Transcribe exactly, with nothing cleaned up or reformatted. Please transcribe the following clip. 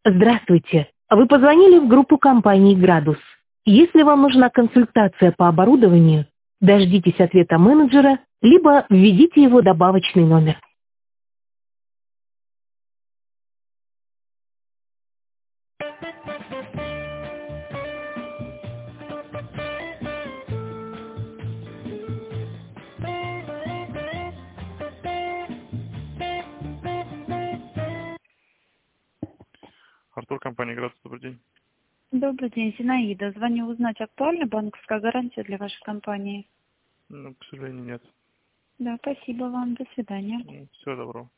Здравствуйте. Вы позвонили в группу компании «Градус». Если вам нужна консультация по оборудованию, дождитесь ответа менеджера, либо введите его добавочный номер. Артур, компания «Градус», добрый день. Добрый день, Зинаида. Звоню узнать, актуальна банковская гарантия для вашей компании? Ну, к сожалению, нет. Да, спасибо вам. До свидания. Всего доброго.